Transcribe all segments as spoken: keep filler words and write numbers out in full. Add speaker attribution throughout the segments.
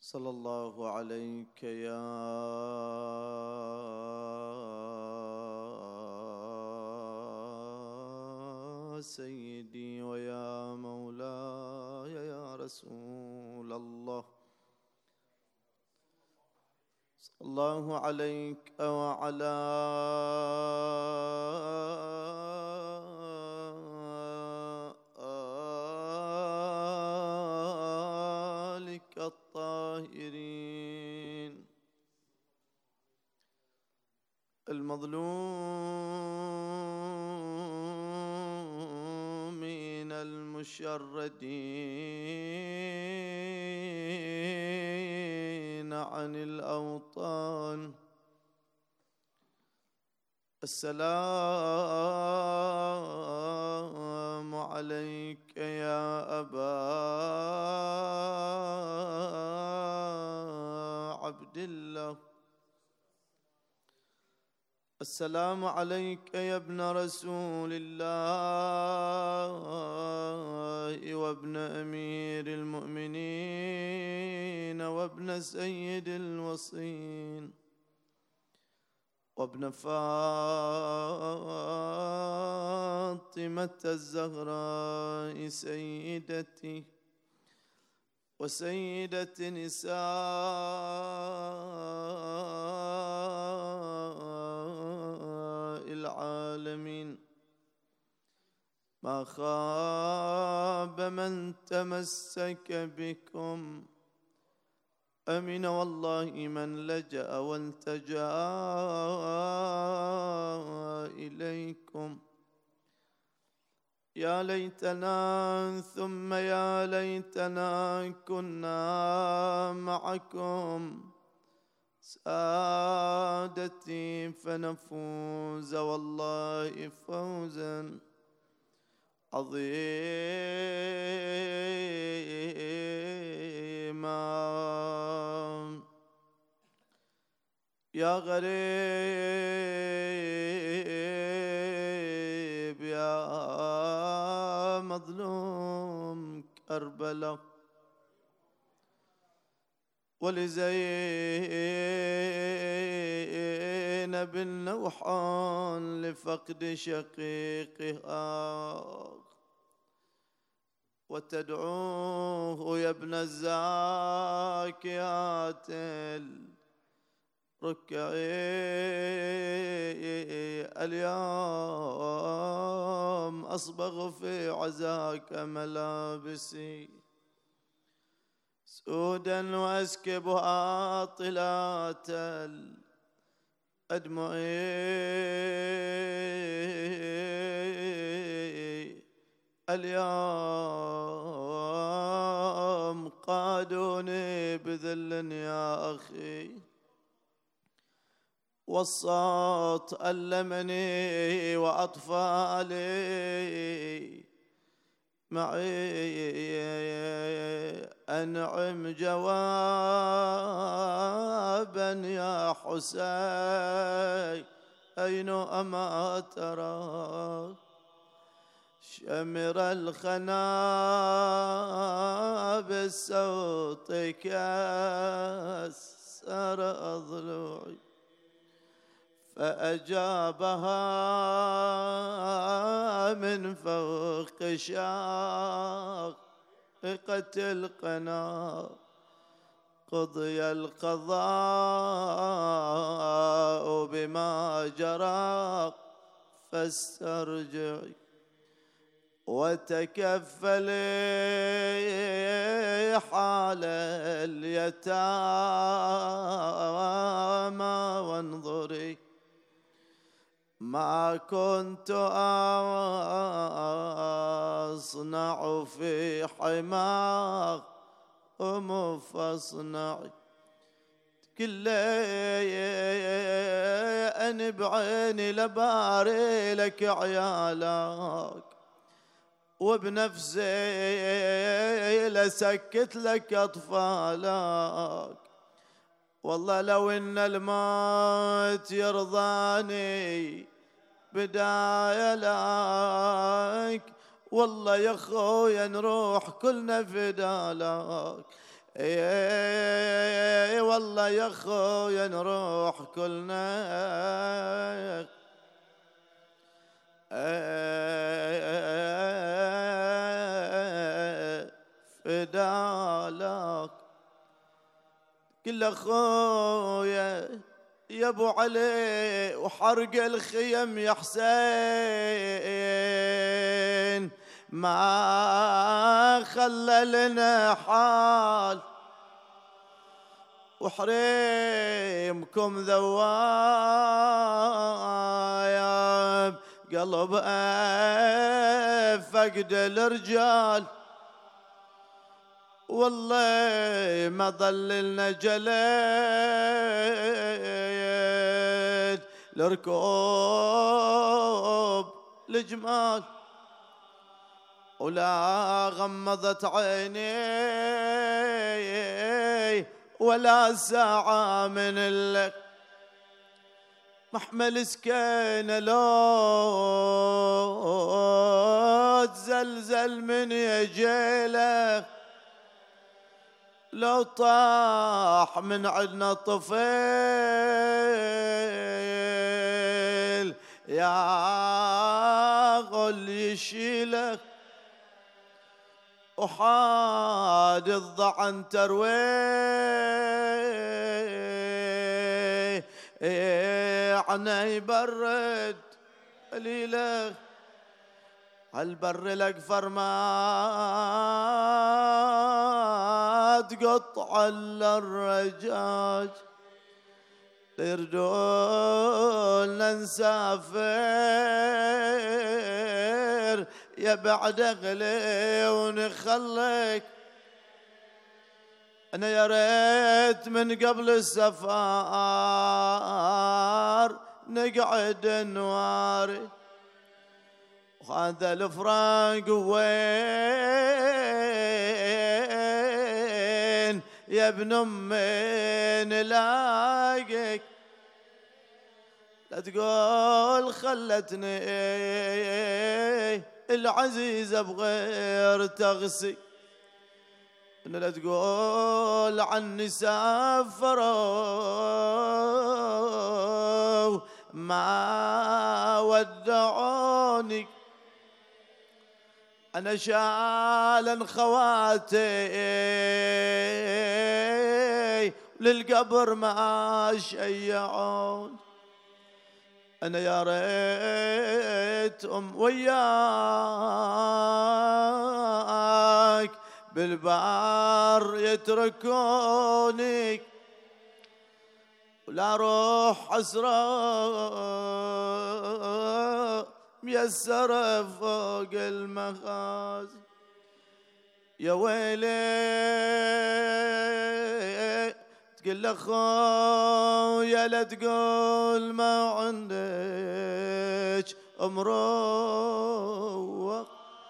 Speaker 1: صلى الله عليك يا سيدي ويا مولاي يا رسول الله. صلى الله عليك وعلى آلك الطاهرين المظلومين المشردين عن الأوطان. السلام عليك يا أبا عبد الله. السلام عليك يا ابن رسول الله وابن أمير المؤمنين وابن سيد الوصين وابن فاطمة الزهراء سيدتي وسيدة نساء العالمين. ما خاب من تمسك بكم، أمن والله من لجأ والتجأ إليكم. يا ليتنا ثم يا ليتنا كنا معكم سادتي فنفوز والله فوزا عظيما. يا غريب يا مظلوم كربلاء ولزينب النوحان لفقد شقيقها وتدعوه يا ابن الزاكيات ركعي اليوم أصبغ في عزاك ملابسي سودا وأسكب عاطلات الأدمع. اليوم قادوني بذل يا أخي والصوت ألمني وأطفالي معي. أنعم جوابا يا حسين أين أما ترى شمر الخنا بالصوت كسر أضلعي فأجابها من فوق شاقة القنا قضي القضاء بما جرى فاسترجعي وتكفلي حال اليتامى وانظري ما كنت أصنع في حماهم فاصنعي. كل أن بعيني لباري لك عيالك وبنفسي لسكت لك أطفالك. والله لو إن الموت يرضاني بداية لك والله يا خويا نروح كلنا فدالك. اي والله يا خويا نروح كلنا فدالك كل اخويا يا ابو علي وحرق الخيم يا حسين ما خلى لنا حال وحريمكم ذوايب قلب فقد الرجال والله ما ضللنا جليل لركوب الجمال ولا غمضت عيني ولا ساعة من اللك محمل سكينة لو تزلزل من يجيله لو طاح من عدنا طفيل يا غل يشيلك وحاد الضعن ترويه عنا يبرد قليله هالبر الاقفر ما تقطع الا الرجاج يردولنا نسافر يا بعد اغلي ونخليك انا يا ريت من قبل السفر نقعد نواري وهذا الفراق وين يا ابن امي نلاقيك لا تقول خلتني العزيزة بغير تغسي لا تقول عني سافروا ما ودعوني أنا شالا خواتي للقبر ما شيعون أنا يا ريت أم وياك بالبار يتركوني ولا روح حسرة ميسرة فوق المخازي يا ويلي تقول اخويا لا تقول ما عندك مروق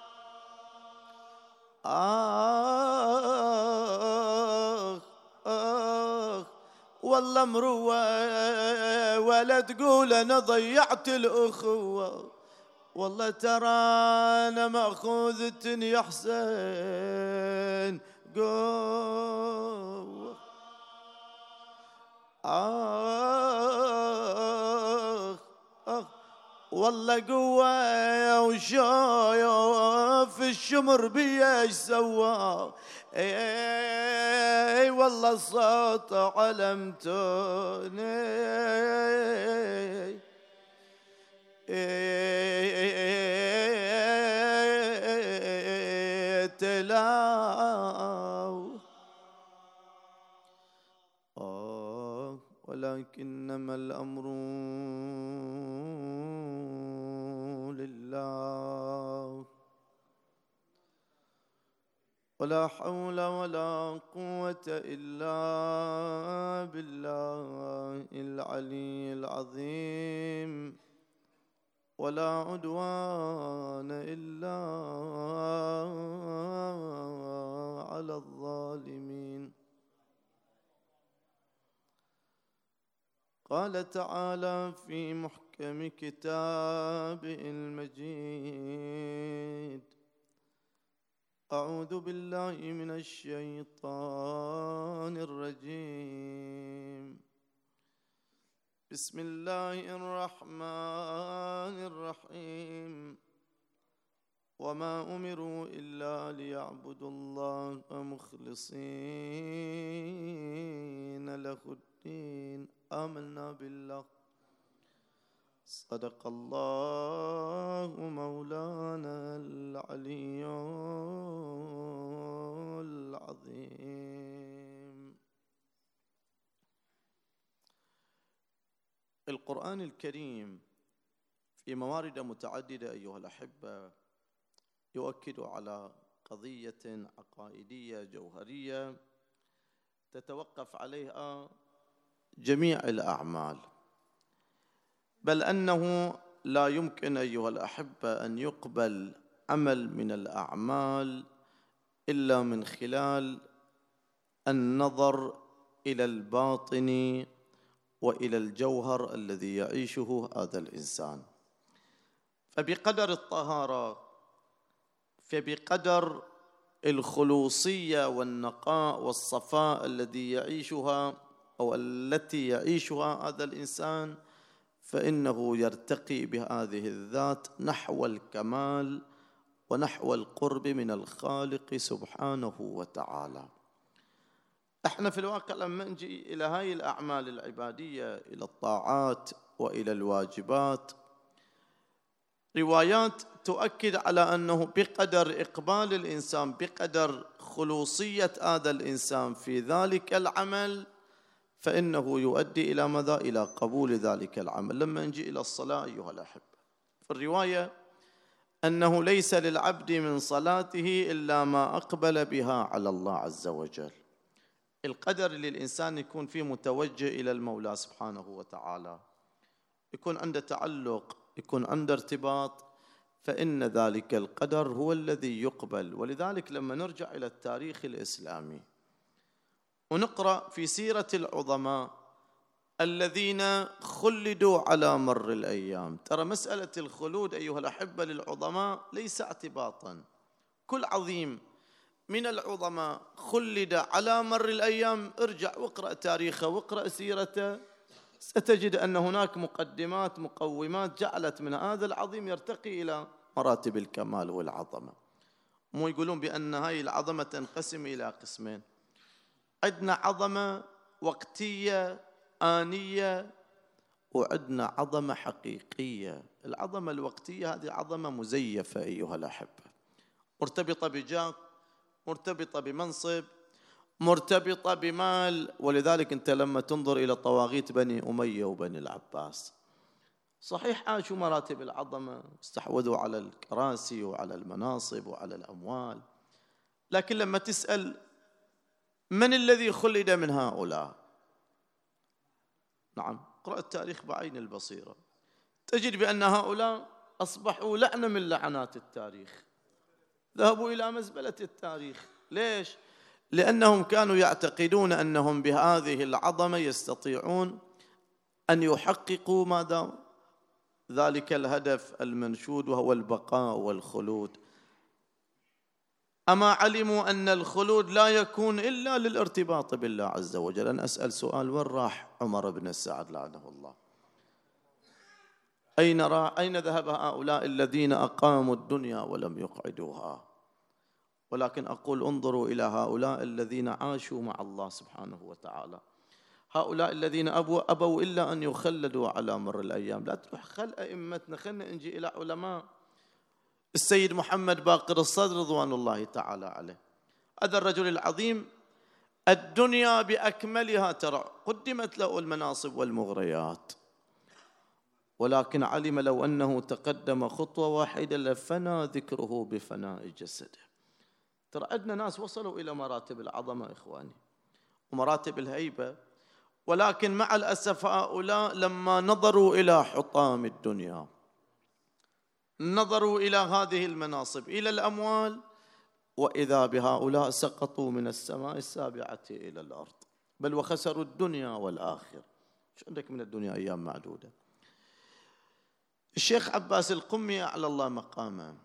Speaker 1: آخ آخ والله مروق ولا تقول انا ضيعت الاخوه والله ترى أنا مأخوذة يا حسين قوة آخ آخ والله قوة وشايف الشمر بيش سوا اي والله الصوت علمتوني تلاو آه ولكنما الأمر لله ولا حول ولا قوة إلا بالله العلي العظيم ولا عدوان إلا على الظالمين. قال تعالى في محكم كتابه المجيد أعوذ بالله من الشيطان الرجيم. بسم الله الرحمن الرحيم. وما أمروا إلا ليعبدوا الله مخلصين له الدين آمنا بالله صدق الله مولانا العلي العظيم. القرآن الكريم في موارد متعددة أيها الأحبة يؤكد على قضية عقائدية جوهرية تتوقف عليها جميع الأعمال، بل أنه لا يمكن أيها الأحبة أن يقبل عمل من الأعمال إلا من خلال النظر إلى الباطن وإلى الجوهر الذي يعيشه هذا الإنسان. فبقدر الطهارة، فبقدر الخلوصية والنقاء والصفاء الذي يعيشها أو التي يعيشها هذا الإنسان، فإنه يرتقي بهذه الذات نحو الكمال ونحو القرب من الخالق سبحانه وتعالى. احنا في الواقع لما نجي إلى هاي الأعمال العبادية، إلى الطاعات وإلى الواجبات، روايات تؤكد على أنه بقدر إقبال الإنسان، بقدر خلوصية هذا الإنسان في ذلك العمل، فإنه يؤدي إلى ماذا؟ إلى قبول ذلك العمل. لما نجي إلى الصلاة أيها الأحبة، في الرواية أنه ليس للعبد من صلاته إلا ما أقبل بها على الله عز وجل. القدر اللي الإنسان يكون فيه متوجه إلى المولى سبحانه وتعالى، يكون عنده تعلق، يكون عنده ارتباط، فإن ذلك القدر هو الذي يقبل. ولذلك لما نرجع إلى التاريخ الإسلامي ونقرأ في سيرة العظماء الذين خلدوا على مر الأيام، ترى مسألة الخلود أيها الأحبة للعظماء ليس اعتباطا. كل عظيم من العظماء خلد على مر الأيام، ارجع واقرأ تاريخه واقرأ سيرته، ستجد أن هناك مقدمات مقومات جعلت من هذا العظيم يرتقي إلى مراتب الكمال والعظمة. مو يقولون بأن هاي العظمة تنقسم إلى قسمين، عندنا عظمة وقتية آنية وعندنا عظمة حقيقية. العظمة الوقتية هذه عظمة مزيفة أيها الأحبة، مرتبطة بجاه، مرتبطة بمنصب، مرتبطة بمال. ولذلك أنت لما تنظر إلى طواغيت بني أمية وبني العباس، صحيح عاشوا مراتب العظمة، استحوذوا على الكراسي وعلى المناصب وعلى الأموال، لكن لما تسأل من الذي خلد من هؤلاء؟ نعم، اقرأ التاريخ بعين البصيرة، تجد بأن هؤلاء أصبحوا لعنة من لعنات التاريخ، ذهبوا إلى مزبلة التاريخ. ليش؟ لأنهم كانوا يعتقدون أنهم بهذه العظمة يستطيعون أن يحققوا ماذا؟ ذلك الهدف المنشود وهو البقاء والخلود. أما علموا أن الخلود لا يكون إلا للارتباط بالله عز وجل. أنا أسأل سؤال، وين راح عمر بن السعد لعنه الله؟ أين راح؟ أين ذهب هؤلاء الذين أقاموا الدنيا ولم يقعدوها؟ ولكن أقول انظروا إلى هؤلاء الذين عاشوا مع الله سبحانه وتعالى، هؤلاء الذين أبوا, أبوا إلا أن يخلدوا على مر الأيام. لا تروح خل أئمتنا، خلنا نجي إلى علماء. السيد محمد باقر الصدر رضوان الله تعالى عليه، هذا الرجل العظيم الدنيا بأكملها ترى قدمت له المناصب والمغريات، ولكن علم لو أنه تقدم خطوة واحدة لفنى ذكره بفناء جسده. ترى عندنا ناس وصلوا إلى مراتب العظمة إخواني ومراتب الهيبة، ولكن مع الأسف هؤلاء لما نظروا إلى حطام الدنيا، نظروا إلى هذه المناصب، إلى الأموال، وإذا بهؤلاء سقطوا من السماء السابعة إلى الأرض، بل وخسروا الدنيا والآخرة. شو عندك من الدنيا أيام معدودة. الشيخ عباس القمي أعلى الله مقامه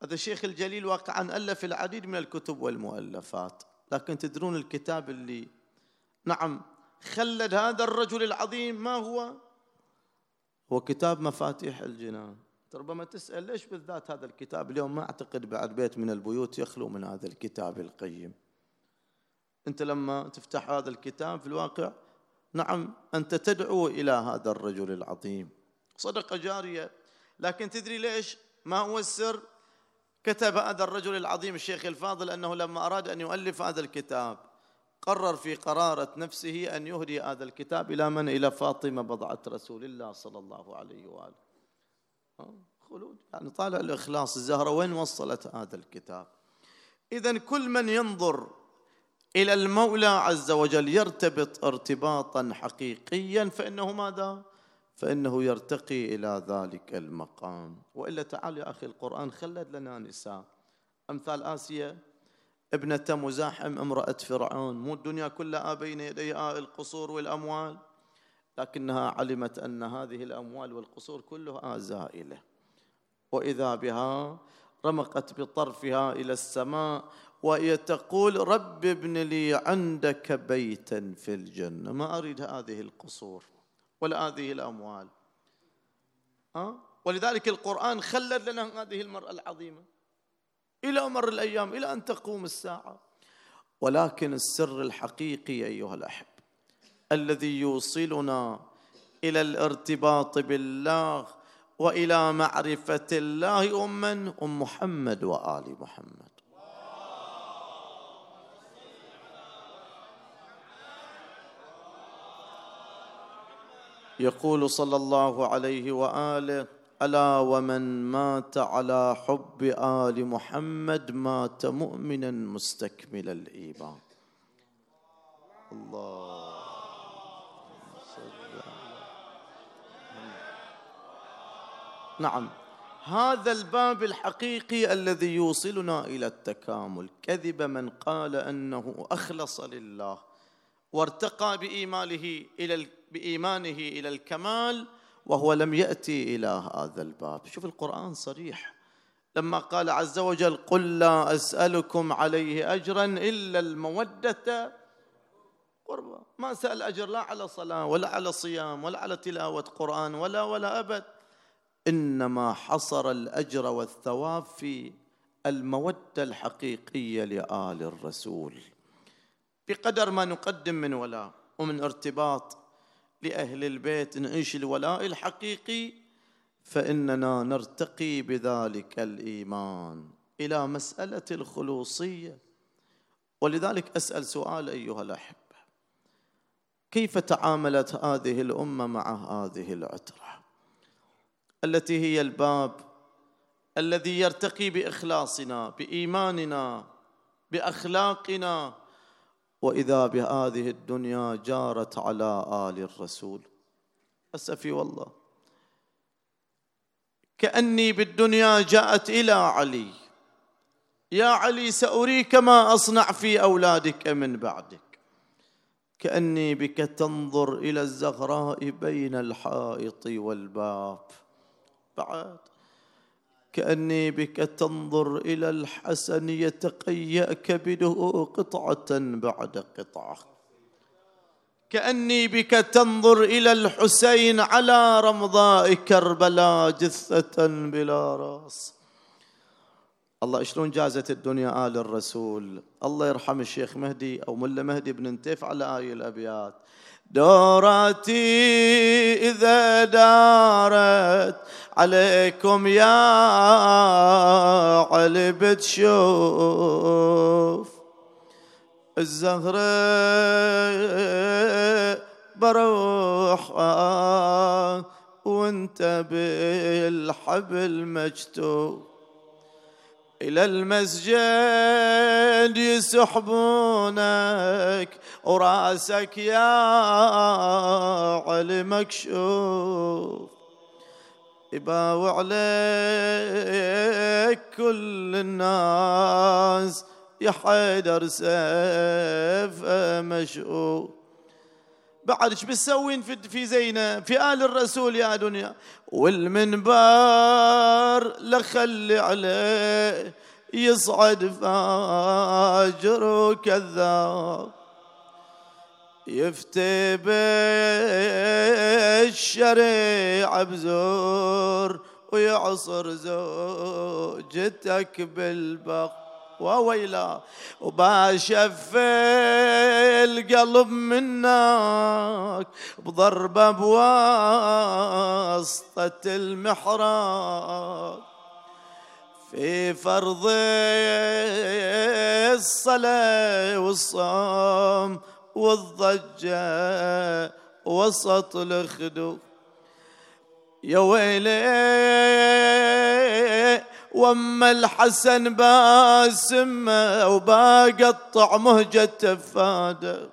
Speaker 1: هذا الشيخ الجليل واقعا ألف العديد من الكتب والمؤلفات، لكن تدرون الكتاب اللي نعم خلد هذا الرجل العظيم ما هو؟ هو كتاب مفاتيح الجنان. ربما تسأل ليش بالذات هذا الكتاب؟ اليوم ما أعتقد بعد بيت من البيوت يخلو من هذا الكتاب القيم. أنت لما تفتح هذا الكتاب في الواقع نعم أنت تدعو إلى هذا الرجل العظيم، صدقة جارية. لكن تدري ليش؟ ما هو السر؟ كتب هذا الرجل العظيم الشيخ الفاضل أنه لما أراد أن يؤلف هذا الكتاب قرر في قرارة نفسه أن يهدي هذا الكتاب إلى من؟ إلى فاطمة بضعة رسول الله صلى الله عليه وآله. خلود يعني طالع الإخلاص. الزهرة وين وصلت هذا الكتاب؟ إذن كل من ينظر إلى المولى عز وجل يرتبط ارتباطا حقيقيا فإنه ماذا؟ فإنه يرتقي إلى ذلك المقام. وإلا تعال يا أخي القرآن خلد لنا نساء أمثال آسيا ابنة مزاحم امرأة فرعون، مو الدنيا كلها بين يديها القصور والأموال، لكنها علمت أن هذه الأموال والقصور كلها زائلة، وإذا بها رمقت بطرفها إلى السماء وهي تقول رب ابن لي عندك بيتا في الجنة، ما أريد هذه القصور ولا هذه الأموال. أه؟ ولذلك القرآن خلد لنا هذه المرأة العظيمة إلى مر الأيام إلى أن تقوم الساعة. ولكن السر الحقيقي أيها الأحب الذي يوصلنا إلى الارتباط بالله وإلى معرفة الله أم من؟ أم محمد وآل محمد. يقول صلى الله عليه وآله ألا ومن مات على حب آل محمد مات مؤمنا مستكمل الإيمان. الله نعم هذا الباب الحقيقي الذي يوصلنا إلى التكامل. كذب من قال أنه أخلص لله وارتقى بإيمانه إلى بإيمانه إلى الكمال وهو لم يأتي إلى هذا الباب. شوف القرآن صريح لما قال عز وجل قل لا أسألكم عليه أجرا إلا المودة قربى. ما سأل أجر لا على صلاة ولا على صيام ولا على تلاوة قرآن ولا ولا أبد، إنما حصر الأجر والثواب في المودة الحقيقية لآل الرسول بقدر ما نقدم من ولاء ومن ارتباط لأهل البيت نعيش الولاء الحقيقي، فإننا نرتقي بذلك الإيمان إلى مسألة الخلوصية. ولذلك أسأل سؤال أيها الأحبة، كيف تعاملت هذه الأمة مع هذه العترة التي هي الباب الذي يرتقي بإخلاصنا بإيماننا بأخلاقنا، وإذا بهذه الدنيا جارت على آل الرسول؟ أسفي والله كأني بالدنيا جاءت إلى علي، يا علي سأريك ما أصنع في أولادك من بعدك. كأني بك تنظر إلى الزغراء بين الحائط والباب، بعد كأني بك تنظر إلى الحسن يتقيأ كبده قطعة بعد قطعة، كأني بك تنظر إلى الحسين على رمضاء كربلاء جثة بلا رأس. الله شلون جازت الدنيا آل الرسول. الله يرحم الشيخ مهدي أو ملا مهدي بن نتيف على آي الأبيات دوراتي إذا دارت عليكم يا علي بتشوف الزهرة بروح وانت بالحبل مجتوب إلى المسجد يسحبونك وراسك يا علي مكشوف يباوع عليك كل الناس يا حيدر سيف مشؤوف بعد ايش بتسوين في في زينب في آل الرسول يا دنيا؟ والمنبر لخلي عليه يصعد فاجر وكذاب، يفتي بالشريعة بزور ويعصر زوجتك بالبق وويلا، وباشف القلب منك بضربة بواسطة المحراب، في فرض الصلاة والصوم والضجة وسط الخدود. يا ويلي واما الحسن باسمه وبقطع مهجة تفاده،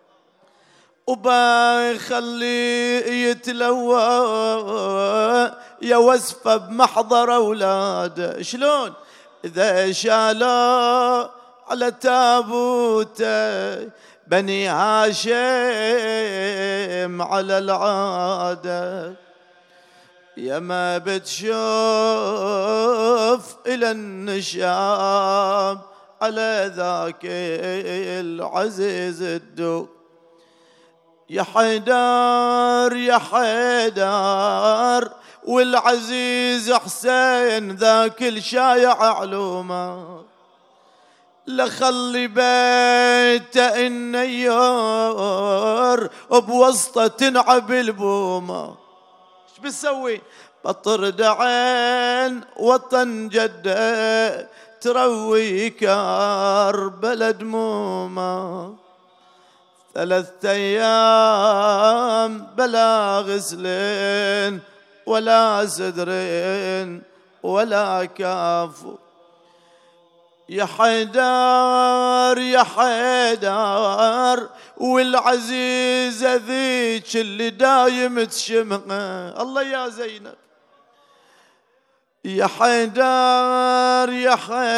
Speaker 1: وبخليه يتلوى يا وسفه بمحضر اولاده. شلون؟ اذا شالوا على تابوته بني هاشم على العاده، يا ما بتشوف إلى النشاب على ذاك العزيز الدوق. يا حيدر يا حيدر والعزيز حسين ذاك الشايع علومه، لخلي بيته النيار بوسطه تنعب البومه. ايش بتسوي؟ بطرد عين وطن جده تروي كربلا دمومه، ثلاثة ايام بلا غسلين ولا سدرين ولا كافو. يا حيدر يا حيدر والعزيزة ذيك اللي دايم تشمها، الله يا زينب. يا حيدر يا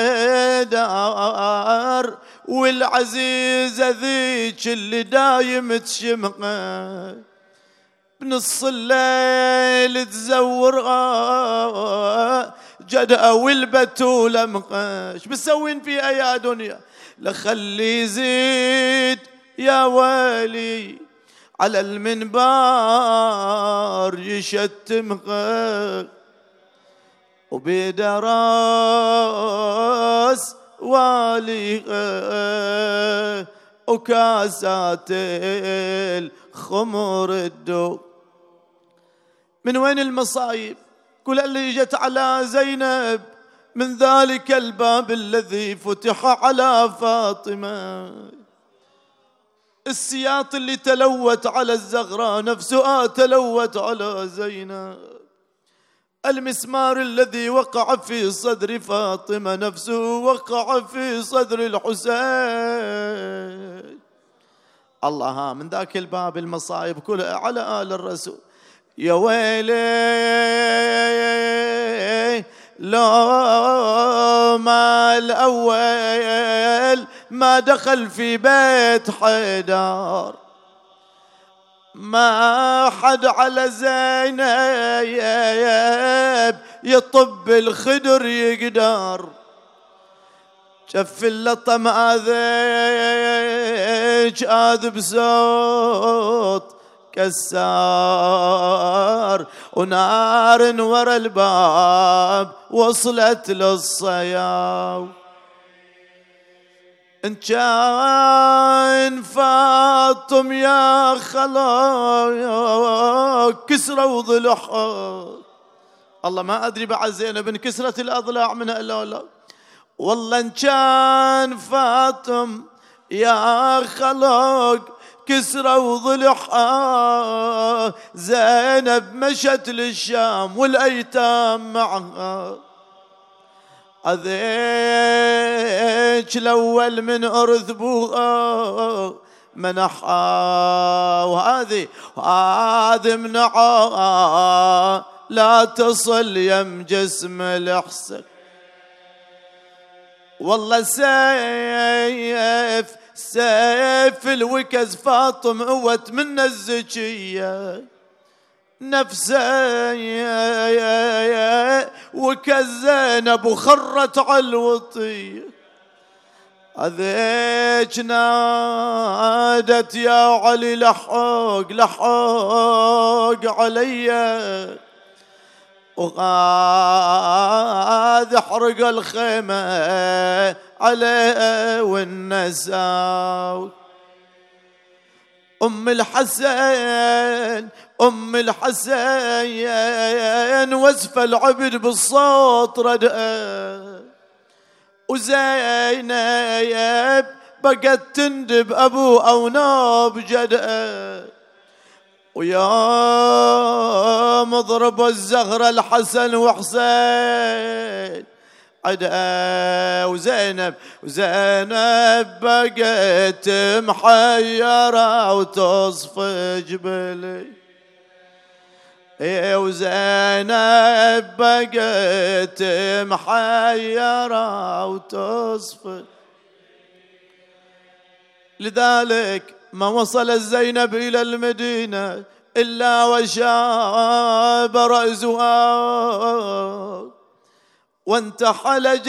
Speaker 1: حيدر والعزيزة ذيك اللي دايم تشمها، بنص الليل تزورها جدأ والبتولة مقاش. بتسوين فيها يا دنيا؟ لخلي يزيد يا ويلي على المنبر يشتمها، وبيده راس واليها وكاسات الخمر الدوق. من وين المصايب؟ كل اللي جت على زينب من ذلك الباب الذي فتح على فاطمة، السياط اللي تلوت على الزغراء نفسها تلوت على زينب، المسمار الذي وقع في صدر فاطمة نفسه وقع في صدر الحسين. الله ها من ذاك الباب المصايب كلها على آل الرسول. يا ويلي لو ما الأول ما دخل في بيت حيدر، ما حد على زينب يطب الخدر يقدر، شف اللطم آذيج آذ بصوت كسار، ونار ورا الباب وصلت للصياو. إن كان فاطم يا خلاك كسروا ضلعها، الله ما أدري بعد زينب انكسرت الأضلاع منها إلا لا. والله إن كان فاطم يا خلاك كسروا ضلعها، زينب مشت للشام والأيتام معها. هذيك الأول من أرث بوها منحها، وهذه وهذه منعها لا تصل يم جسم الحسن. والله سيف سيف الوكز فاطم قوت من الزكية نفسه وكز زينب وخرت على الوطية هذيك نادت يا علي لحق لحق عليا وغاد احرق الخيمة عليه والنساء أم الحسن أم الحسن وزف العبد بالصوت ردأ وزينب بقت تندب أبو أو ناب جدأ ويا مضرب الزغرة الحسن وحسين عدا وزينب وزينب بقت محيرة وتصفى جبلي وزينب بقت محيرة وتصفى لذلك ما وصل زينب إلى المدينة إلا وشاب رأسها وانتحل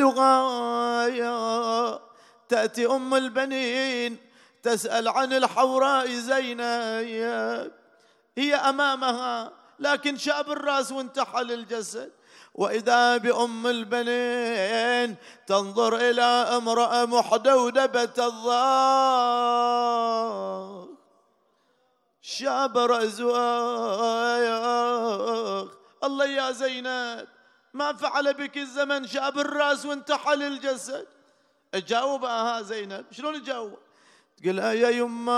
Speaker 1: جسدها تأتي أم البنين تسأل عن الحوراء زينب هي أمامها لكن شاب الرأس وانتحل الجسد وإذا بأم البنين تنظر إلى امرأة محدودبة الظهر شاب رأسها الله يا زينب ما فعل بك الزمن شاب الرأس وانتحل الجسد جاوبها زينب شلون تجاوب تقول يا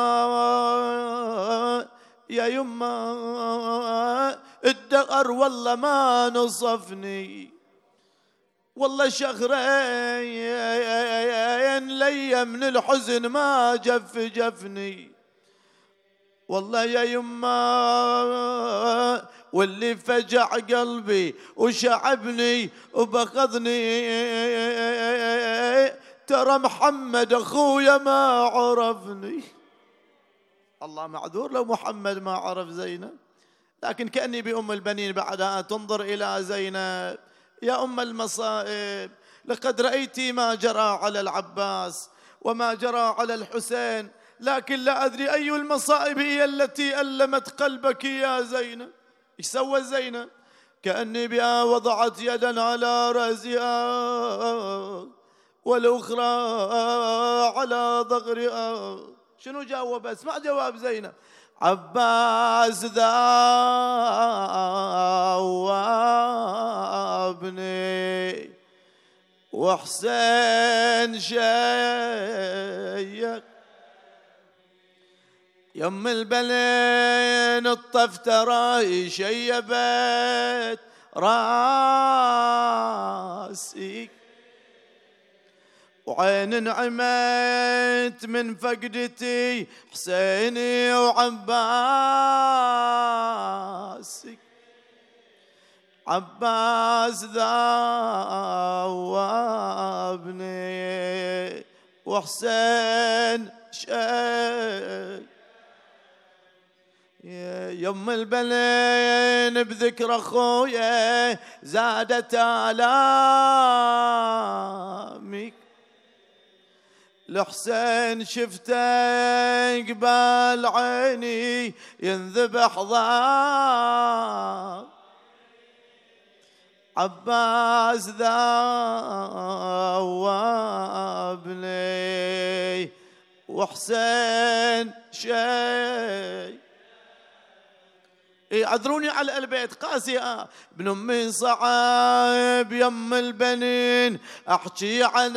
Speaker 1: يما يا يما الدقر والله ما نصفني والله شهرين لي من الحزن ما جف جفني والله يا يما واللي فجع قلبي وشعبني وبخذني ترى محمد أخويا ما عرفني الله معذور لو محمد ما عرف زينب لكن كأني بأم البنين بعدها تنظر إلى زينب يا أم المصائب لقد رأيت ما جرى على العباس وما جرى على الحسين لكن لا أدري أي المصائب هي التي ألمت قلبك يا زينب إيش سوى زينب كأني بها وضعت يدا على رأسها والأخرى على ظهرها شنو جاوب اسمع جواب زينب عباس ذاوابني وحسين شيك يم البلين الطف تراي شيبت راسي وعين نعمت من فقدتي حسيني وعباسي عباس ذاوابني وحسين شيء يم البلين بذكر اخويا زادت آلامي الحسين شفته قبال عيني ينذبح ضاع عباس ذاوابني وحسين شيء يعذروني على البيت قاسي ابن امي صعب يم البنين احكي عن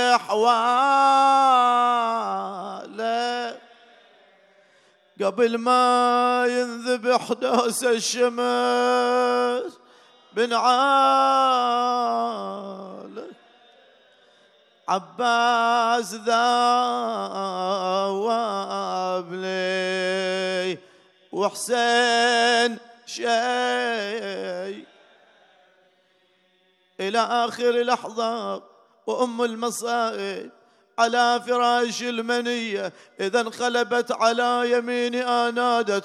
Speaker 1: احواله قبل ما ينذبح دوس الشمس بن عاله عباس ذاوابني وحسين شيء إلى آخر لحظة وأم المصائب على فراش المنية إذا انقلبت على يمينها نادت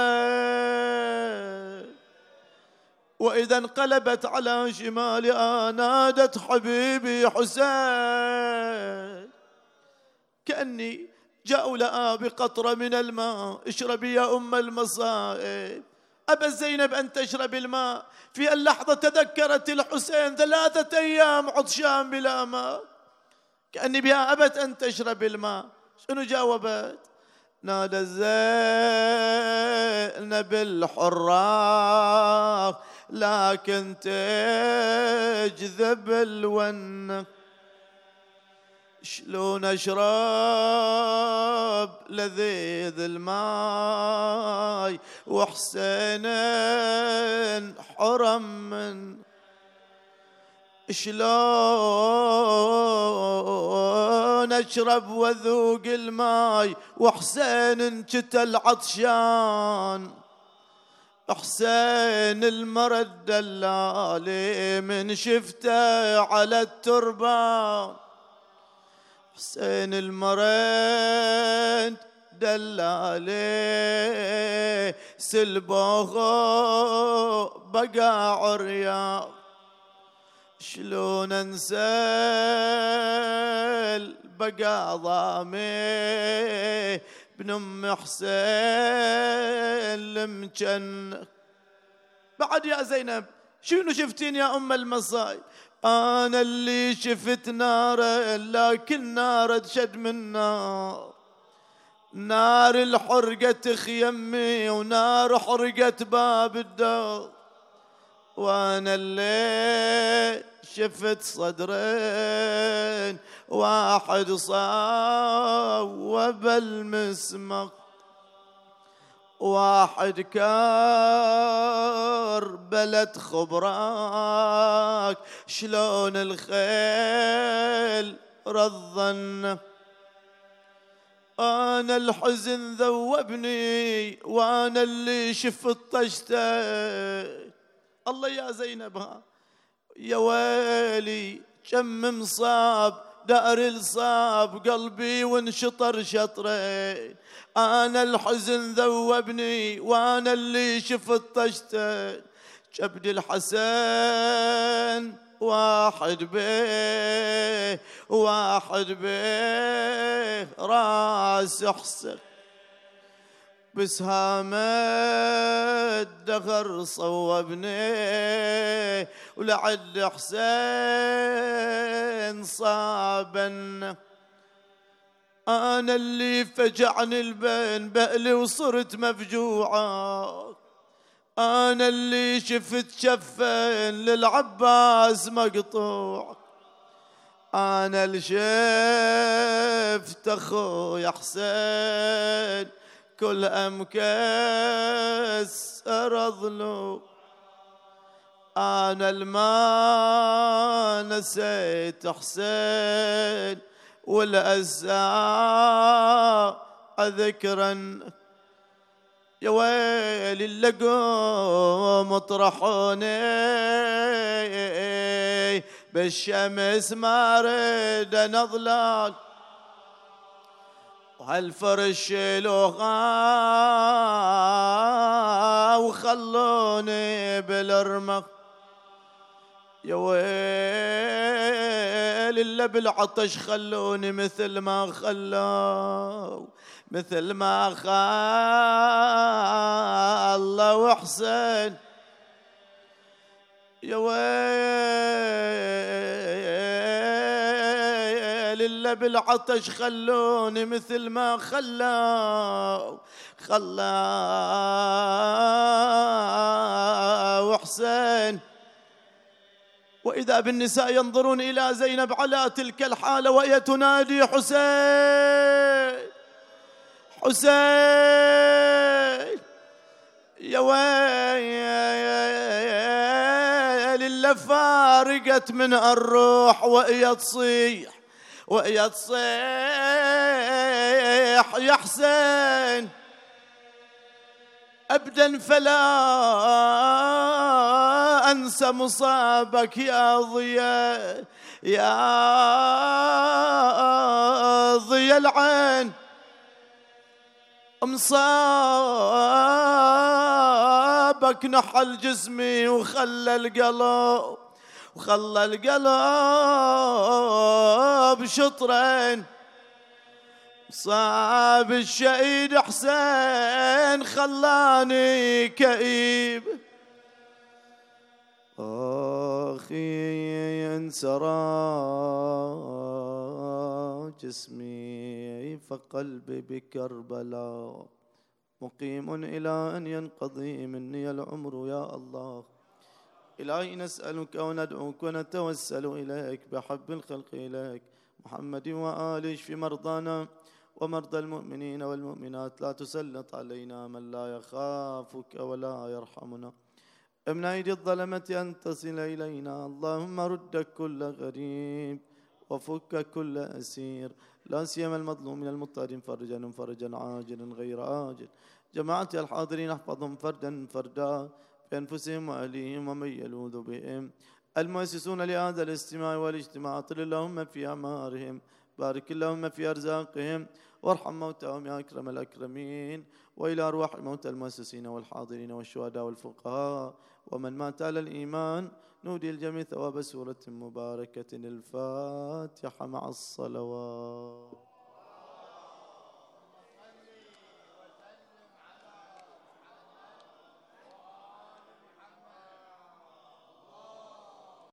Speaker 1: حسين، وإذا انقلبت على شمالها نادت حبيبي حسين. كأني جاءوا لها بقطرة من الماء، اشربي يا أم المصائب. أبا زينب أن تشرب الماء، في اللحظة تذكرت الحسين ثلاثة أيام عطشان بلا ماء. كأني بها أبت أن تشرب الماء. شنو جاوبت؟ نادى زينب الحراق لكن تجذب الون، شلون أشرب لذيذ الماي وحسين حرم من، شلون أشرب وذوق الماي وحسين كتل عطشان. حسين المرد دلالي من شفته على التربان، حسين المرد دلالي سلبوه بقى عريان. شلون انسى بقى ضامي بن ام حسين المجن. بعد يا زينب شنو شفتين يا ام المصايب؟ انا اللي شفت نار، لكن نار تشد من نار، نار الحرقة خيمي ونار حرقة باب الدار. وانا اللي شفت صدرين واحد صاوب المسمق، واحد كربلة خبراك شلون الخيل رضن. أنا الحزن ذوبني وأنا اللي شفت طشتي. الله يا زينبها يا ويلي كم مصاب دار الصاب قلبي وانشطر شطرين. أنا الحزن ذوبني وأنا اللي شفت طشتي. كبد الحسن واحد بيه واحد بيه راس حسن، بسهام الدغر صوبني ولعد حسين صابن. أنا اللي فجعني البين بألي وصرت مفجوعة، أنا اللي شفت شفين للعباس مقطوع، أنا اللي شفت أخوي حسين كل أمكسر ظلو. أنا الما نسيت حسين والأزاء ذكرا. يا ويلي اللقوم اطرحوني بالشمس ما رد نظلال، وهالفرش شيلوها وخلوني بالرمق. يا ويلي اللي بالعطش خلوني مثل ما خلوا مثل ما خلى وحسين. يا ويلي اللي بالعطش خلوني مثل ما خلى خلى وحسين. وإذا بالنساء ينظرون إلى زينب على تلك الحالة وهي تنادي حسين حسين. يا ويلي اللي فارقت من الروح وهي تصيح وهي تصيح يا حسين. أبدا فلا أنسى مصابك يا ضياء، يا ضي العين مصابك نحل جسمي وخلى القلب وخلى القلب شطرين. صاب الشهيد حسين خلاني كئيب، أخي انسرى جسمي فقلبي بكربلاء مقيم إلى أن ينقضي مني العمر يا الله. إلهي نسألك وندعوك ونتوسل إليك بحب الخلق إليك محمد وآله اشف مرضانا ومرضى المؤمنين والمؤمنات، لا تسلط علينا من لا يخافك ولا يرحمنا. من أيدي الظلمة أن تصل إلينا، اللهم رد كل غريب وفك كل أسير، لا سيما المظلوم من المضطرين فرجا فرجا عاجلا غير آجل. جماعة الحاضرين احفظهم فردا فردا بأنفسهم وأهليهم ومن يلوذ بهم. المؤسسون لهذا الاجتماع والاجتماع اطل اللهم في أعمارهم، بارك اللهم في أرزاقهم، وارحم موتاهم يا أكرم الأكرمين. وإلى أرواح الموتى المؤسسين والحاضرين والشهداء والفقهاء ومن مات على الإيمان نودي الجميع ثواب سورة مباركة. الفاتحة مع الصلوات.